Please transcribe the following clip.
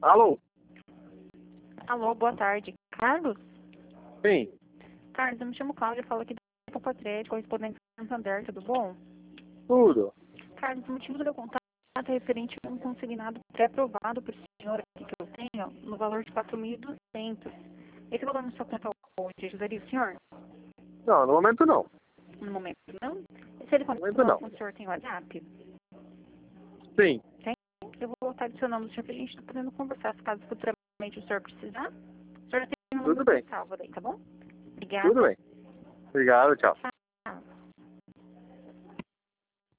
Alô? Alô, boa tarde. Carlos? Sim, Carlos, eu me chamo Cláudia, falo aqui do Patrete, correspondente do Santander, tudo bom? tudo. Carlos, o motivo do meu contato é referente a um consignado pré-aprovado por senhor aqui que eu tenho, no valor de 4.200. Esse valor na sua conta hoje ajudaria o senhor? Não, no momento não. No momento, não? E se ele No momento continuar não. com o senhor, tem WhatsApp? Sim, Tem? Eu vou estar adicionando o senhor pra gente estar podendo conversar, se caso futuramente o senhor precisar. O senhor já tem um tudo número bem. salvo daí, tá bom? Tudo Obrigada. bem. Obrigado, tchau. Tchau.